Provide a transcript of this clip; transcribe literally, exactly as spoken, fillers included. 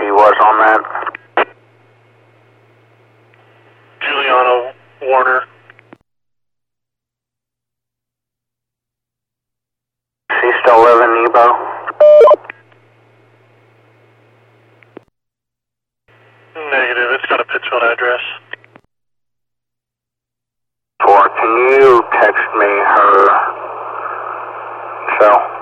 was on that. Giuliano Warner. Is he still living, Nebo? Negative, it's got a Pittsfield address. Four, can you text me her cell?